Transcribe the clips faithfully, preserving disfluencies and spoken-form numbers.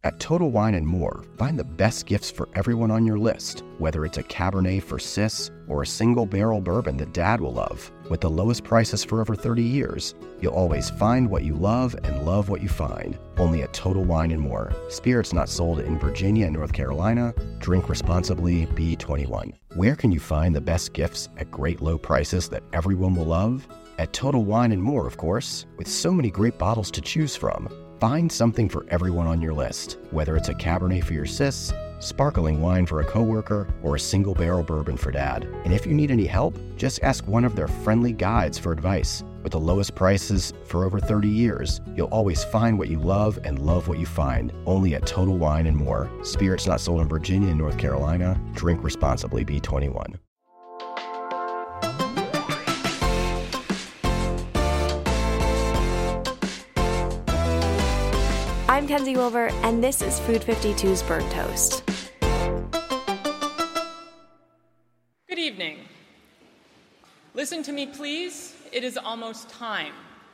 At Total Wine and More, find the best gifts for everyone on your list, whether it's a Cabernet for Sis or a single barrel bourbon that Dad will love. With the lowest prices for over thirty years, you'll always find what you love and love what you find. Only at Total Wine and More. Spirits not sold in Virginia and North Carolina. Drink responsibly. B twenty-one. Where can you find the best gifts at great low prices that everyone will love? At Total Wine and More, of course. With so many great bottles to choose from, find something for everyone on your list, whether it's a Cabernet for your sis, sparkling wine for a coworker, or a single barrel bourbon for Dad. And if you need any help, just ask one of their friendly guides for advice. With the lowest prices for over thirty years, you'll always find what you love and love what you find. Only at Total Wine and More. Spirits not sold in Virginia and North Carolina. Drink responsibly. B twenty-one. I'm Kenzie Wilbur, and this is Food fifty-two's Burnt Toast. Good evening. Listen to me, please. It is almost time.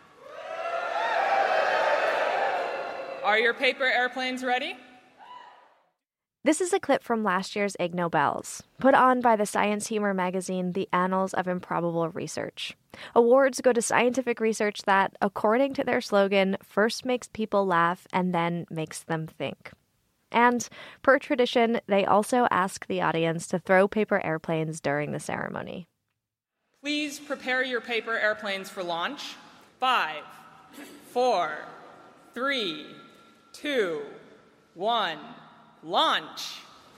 Are your paper airplanes ready? This is a clip from last year's Ig Nobels, put on by the science humor magazine The Annals of Improbable Research. Awards go to scientific research that, according to their slogan, first makes people laugh and then makes them think. And, per tradition, they also ask the audience to throw paper airplanes during the ceremony. Please prepare your paper airplanes for launch. Five, four, three, two, one. Launch!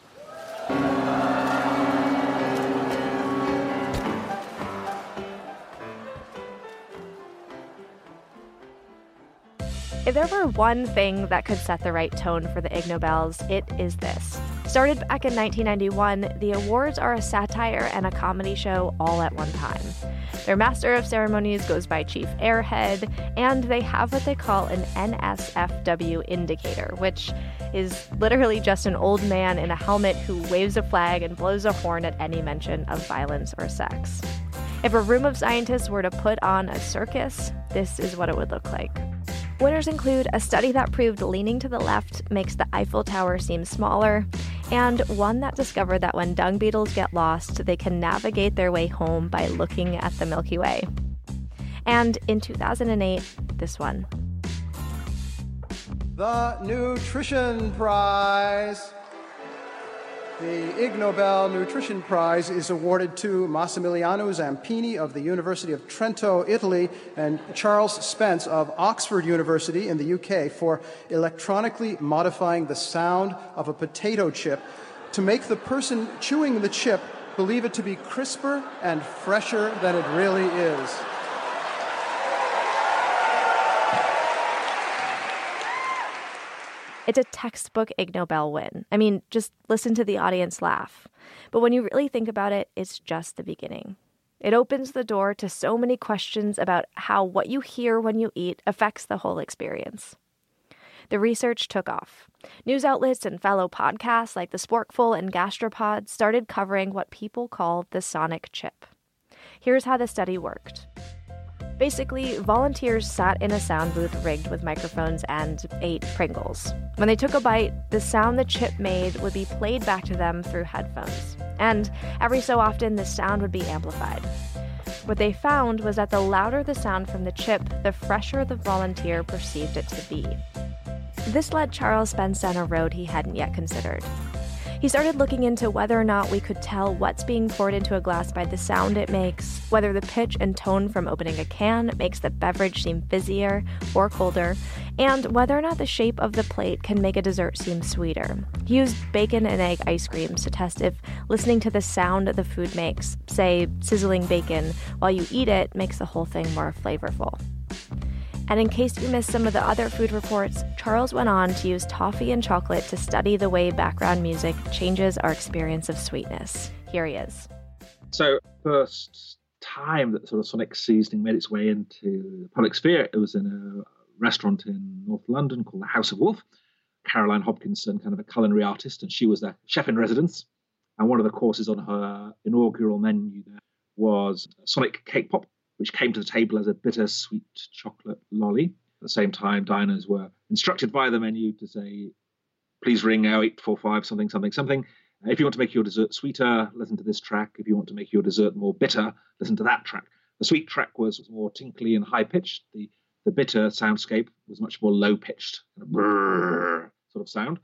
If there were one thing that could set the right tone for the Ig Nobels, it is this. Started back in nineteen ninety-one, the awards are a satire and a comedy show all at one time. Their master of ceremonies goes by Chief Airhead, and they have what they call an N S F W indicator, which is literally just an old man in a helmet who waves a flag and blows a horn at any mention of violence or sex. If a room of scientists were to put on a circus, this is what it would look like. Winners include a study that proved leaning to the left makes the Eiffel Tower seem smaller, and one that discovered that when dung beetles get lost, they can navigate their way home by looking at the Milky Way. And in two thousand eight, this one. The Nutrition Prize. The Ig Nobel Nutrition Prize is awarded to Massimiliano Zampini of the University of Trento, Italy, and Charles Spence of Oxford University in the U K for electronically modifying the sound of a potato chip to make the person chewing the chip believe it to be crisper and fresher than it really is. It's a textbook Ig Nobel win. I mean, just listen to the audience laugh. But when you really think about it, it's just the beginning. It opens the door to so many questions about how what you hear when you eat affects the whole experience. The research took off. News outlets and fellow podcasts like The Sporkful and Gastropod started covering what people call the sonic chip. Here's how the study worked. Basically, volunteers sat in a sound booth rigged with microphones and ate Pringles. When they took a bite, the sound the chip made would be played back to them through headphones. And every so often, the sound would be amplified. What they found was that the louder the sound from the chip, the fresher the volunteer perceived it to be. This led Charles Spence down a road he hadn't yet considered. He started looking into whether or not we could tell what's being poured into a glass by the sound it makes, whether the pitch and tone from opening a can makes the beverage seem fizzier or colder, and whether or not the shape of the plate can make a dessert seem sweeter. He used bacon and egg ice creams to test if listening to the sound the food makes, say sizzling bacon, while you eat it makes the whole thing more flavorful. And in case you missed some of the other food reports, Charles went on to use toffee and chocolate to study the way background music changes our experience of sweetness. Here he is. So, first time that sort of sonic seasoning made its way into the public sphere, it was in a restaurant in North London called the House of Wolf. Caroline Hopkinson, kind of a culinary artist, and she was the chef in residence. And one of the courses on her inaugural menu there was sonic cake pop, which came to the table as a bittersweet chocolate lolly. At the same time, diners were instructed by the menu to say, please ring oh eight four five something, something, something. If you want to make your dessert sweeter, listen to this track. If you want to make your dessert more bitter, listen to that track. The sweet track was more tinkly and high-pitched. The the bitter soundscape was much more low-pitched, kind of brrr sort of sound.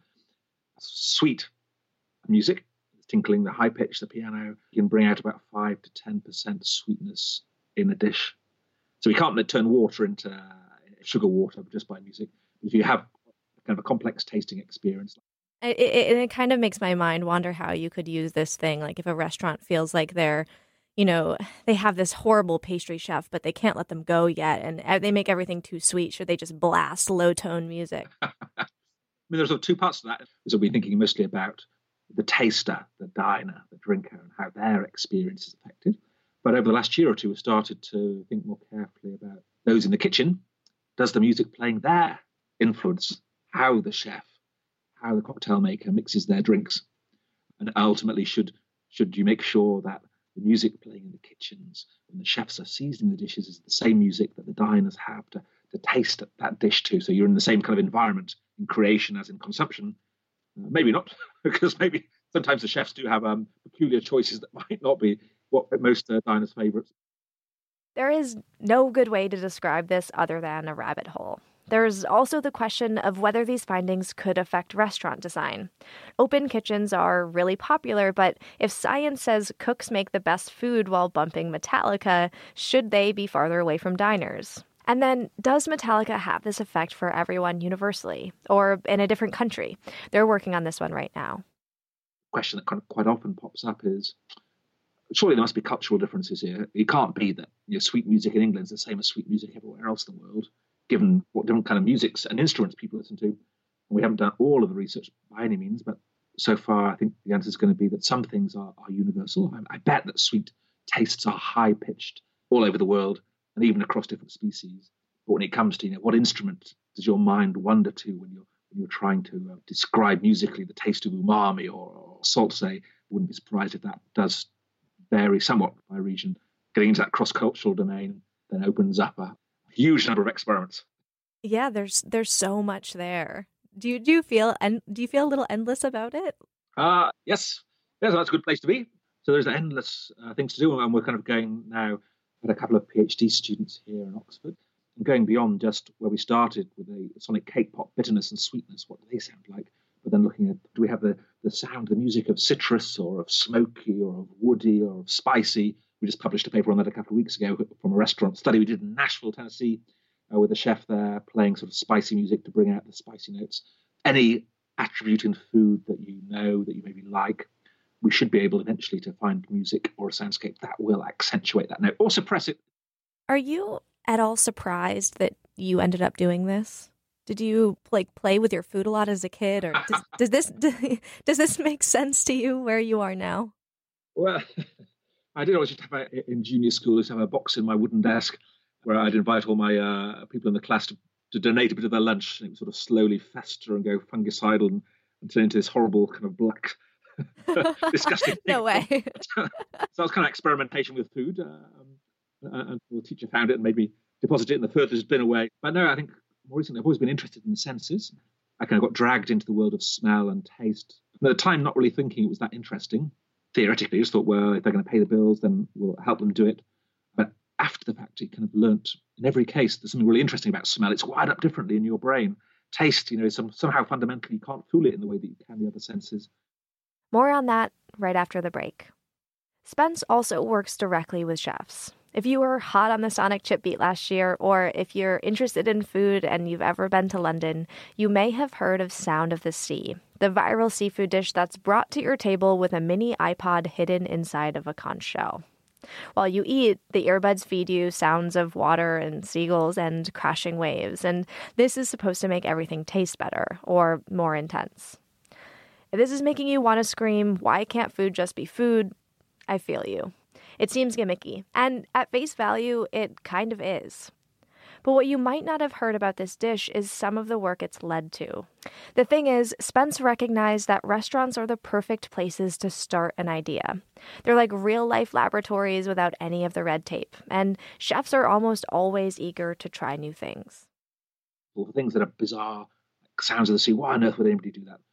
Sweet music, tinkling, the high-pitch, the piano, you can bring out about five to ten percent sweetness in a dish. So we can't turn water into uh, sugar water just by music. If you have kind of a complex tasting experience. It, it, it kind of makes my mind wonder how you could use this thing. Like if a restaurant feels like they're, you know, they have this horrible pastry chef, but they can't let them go yet. And they make everything too sweet. Should they just blast low tone music? I mean, there's sort of two parts to that. So we're thinking mostly about the taster, the diner, the drinker, and how their experience is affected. But over the last year or two, we've started to think more carefully about those in the kitchen. Does the music playing there influence how the chef, how the cocktail maker mixes their drinks? And ultimately, should should you make sure that the music playing in the kitchens when the chefs are seasoning the dishes is the same music that the diners have to, to taste that dish to? So you're in the same kind of environment in creation as in consumption. Uh, maybe not, because maybe sometimes the chefs do have um, peculiar choices that might not be what most uh, diners' favourites. There is no good way to describe this other than a rabbit hole. There's also the question of whether these findings could affect restaurant design. Open kitchens are really popular, but if science says cooks make the best food while bumping Metallica, should they be farther away from diners? And then, does Metallica have this effect for everyone universally, or in a different country? They're working on this one right now. The question that kind of quite often pops up is, surely there must be cultural differences here. It can't be that, you know, sweet music in England is the same as sweet music everywhere else in the world, given what different kind of musics and instruments people listen to. And we haven't done all of the research by any means, but so far I think the answer is going to be that some things are, are universal. I, I bet that sweet tastes are high-pitched all over the world and even across different species. But when it comes to, you know, what instrument does your mind wander to when you're when you're trying to uh, describe musically the taste of umami or, or salt, say, I wouldn't be surprised if that does vary somewhat by region. Getting into that cross-cultural domain then opens up a huge number of experiments. Yeah, there's there's so much there. Do you do you feel and do you feel a little endless about it? Uh yes, yes, that's a good place to be. So there's endless uh, things to do, and we're kind of going now at a couple of PhD students here in Oxford, and going beyond just where we started with the sonic cake pop, bitterness and sweetness. What do they sound like? But then looking at, do we have the, the sound, the music of citrus or of smoky or of woody or of spicy? We just published a paper on that a couple of weeks ago from a restaurant study we did in Nashville, Tennessee, uh, with a chef there playing sort of spicy music to bring out the spicy notes. Any attribute in food that you know, that you maybe like, we should be able eventually to find music or a soundscape that will accentuate that note or suppress it. Are you at all surprised that you ended up doing this? Did you like play with your food a lot as a kid, or does, does this does this make sense to you where you are now? Well, I did always just have a, in junior school, I used to have a box in my wooden desk where I'd invite all my uh, people in the class to, to donate a bit of their lunch, and it would sort of slowly fester and go fungicidal and, and turn into this horrible kind of black, disgusting thing. No way. So that was kind of experimentation with food. Um, and the teacher found it and made me deposit it in the furthest bin away. But no, I think more recently I've always been interested in the senses. I kind of got dragged into the world of smell and taste. And at the time, not really thinking it was that interesting. Theoretically, I just thought, well, if they're going to pay the bills, then we'll help them do it. But after the fact, it kind of learnt, in every case, there's something really interesting about smell. It's wired up differently in your brain. Taste, you know, some, somehow fundamentally you can't fool it in the way that you can the other senses. More on that right after the break. Spence also works directly with chefs. If you were hot on the Sonic Chip beat last year, or if you're interested in food and you've ever been to London, you may have heard of Sound of the Sea, the viral seafood dish that's brought to your table with a mini iPod hidden inside of a conch shell. While you eat, the earbuds feed you sounds of water and seagulls and crashing waves, and this is supposed to make everything taste better or more intense. If this is making you want to scream, "Why can't food just be food?" I feel you. It seems gimmicky, and at face value, it kind of is. But what you might not have heard about this dish is some of the work it's led to. The thing is, Spence recognized that restaurants are the perfect places to start an idea. They're like real-life laboratories without any of the red tape, and chefs are almost always eager to try new things. Well, things that are bizarre, like Sounds of the Sea, why on earth would anybody do that?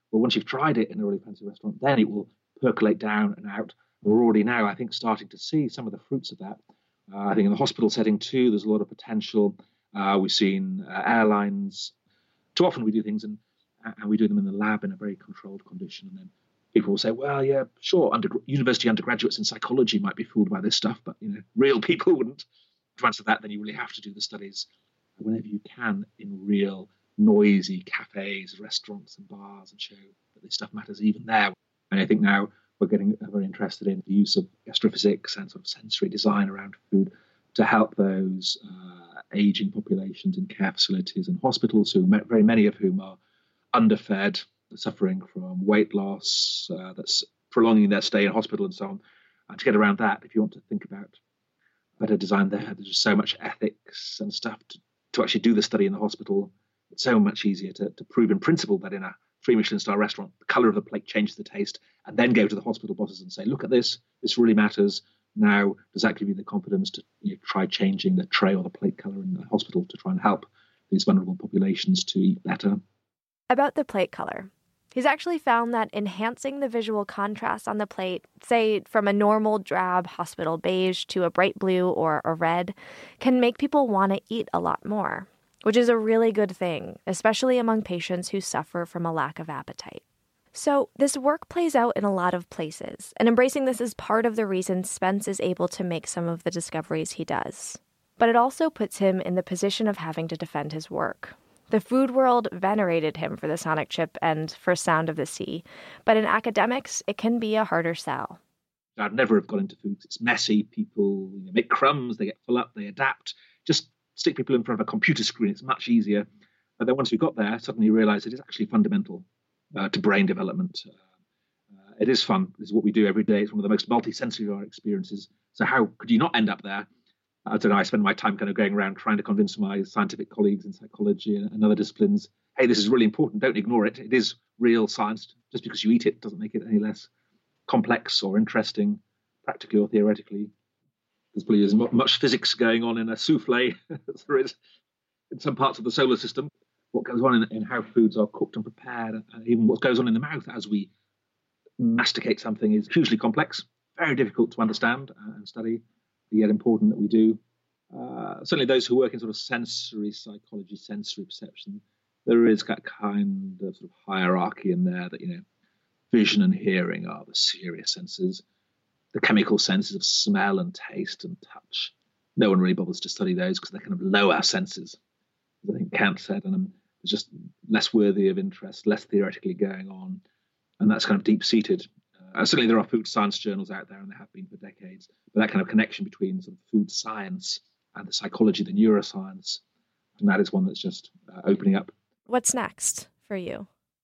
Well, once you've tried it in a really fancy restaurant, then it will percolate down and out. We're already now, I think, starting to see some of the fruits of that. Uh, I think in the hospital setting too, there's a lot of potential. Uh, we've seen uh, airlines. Too often we do things and, and we do them in the lab in a very controlled condition. And then people will say, well, yeah, sure, under, university undergraduates in psychology might be fooled by this stuff, but you know, real people wouldn't. To answer that, then you really have to do the studies whenever you can in real noisy cafes, restaurants and bars, and show that this stuff matters even there. And I think now we're getting very interested in the use of astrophysics and sort of sensory design around food to help those uh, aging populations in care facilities and hospitals, who very many of whom are underfed, suffering from weight loss, uh, that's prolonging their stay in hospital and so on. And to get around that, if you want to think about better design there, there's just so much ethics and stuff to, to actually do the study in the hospital. It's so much easier to, to prove in principle that in a three Michelin star restaurant, the colour of the plate changes the taste, and then go to the hospital bosses and say, look at this, this really matters. Now, does that give you the confidence to you know, try changing the tray or the plate colour in the hospital to try and help these vulnerable populations to eat better? About the plate color. He's actually found that enhancing the visual contrast on the plate, say from a normal drab hospital beige to a bright blue or a red, can make people want to eat a lot more, which is a really good thing, especially among patients who suffer from a lack of appetite. So this work plays out in a lot of places, and embracing this is part of the reason Spence is able to make some of the discoveries he does. But it also puts him in the position of having to defend his work. The food world venerated him for the sonic chip and for Sound of the Sea, but in academics, it can be a harder sell. I'd never have got into foods. It's messy. People you know, make crumbs, they get full up, they adapt. Just stick people in front of a computer screen. It's much easier. But then once we got there, suddenly you realise it is actually fundamental uh, to brain development. Uh, uh, it is fun. This is what we do every day. It's one of the most multi-sensory of our experiences. So how could you not end up there? I don't know, I spend my time kind of going around trying to convince my scientific colleagues in psychology and, and other disciplines, hey, this is really important. Don't ignore it. It is real science. Just because you eat it doesn't make it any less complex or interesting, practically or theoretically. There's probably as much physics going on in a souffle as there is in some parts of the solar system. What goes on in, in how foods are cooked and prepared, and even what goes on in the mouth as we masticate something is hugely complex, very difficult to understand and study, but yet important that we do. Uh, certainly those who work in sort of sensory psychology, sensory perception, there is that kind of, sort of hierarchy in there that, you know, vision and hearing are the serious senses. The chemical senses of smell and taste and touch, no one really bothers to study those because they're kind of lower senses, as I think Kant said, and um, it's just less worthy of interest, less theoretically going on, and that's kind of deep-seated. Uh, certainly there are food science journals out there, and there have been for decades, but that kind of connection between sort of food science and the psychology, the neuroscience, and that is one that's just uh, opening up. What's next for you?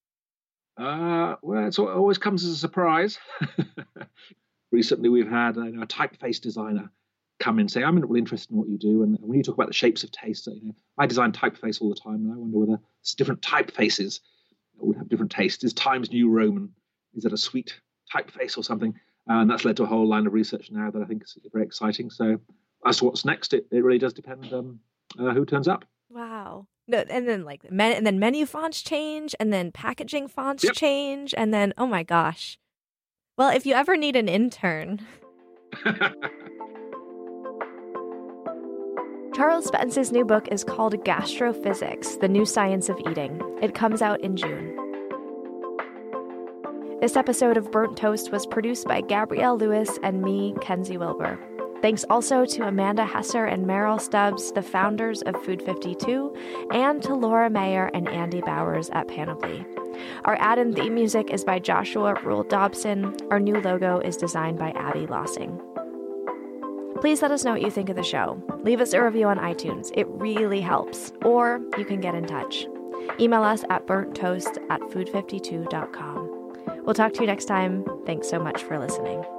Uh, well, it always comes as a surprise. Recently, we've had uh, you know, a typeface designer come in and say, I'm really interested in what you do. And when you talk about the shapes of taste, you know, I design typeface all the time, and I wonder whether different typefaces would have different tastes. Is Times New Roman, is it a sweet typeface or something? And that's led to a whole line of research now that I think is very exciting. So as to what's next, it, it really does depend on uh, who turns up. Wow. No, and then like men, and then menu fonts change, and then packaging fonts yep. change, and then, oh my gosh. Well, if you ever need an intern. Charles Spence's new book is called Gastrophysics, The New Science of Eating. It comes out in June. This episode of Burnt Toast was produced by Gabrielle Lewis and me, Kenzie Wilbur. Thanks also to Amanda Hesser and Meryl Stubbs, the founders of Food fifty-two, and to Laura Mayer and Andy Bowers at Panoply. Our ad and theme music is by Joshua Rule Dobson. Our new logo is designed by Abby Lossing. Please let us know what you think of the show. Leave us a review on iTunes. It really helps. Or you can get in touch. Email us at burnttoast at food fifty-two dot com. We'll talk to you next time. Thanks so much for listening.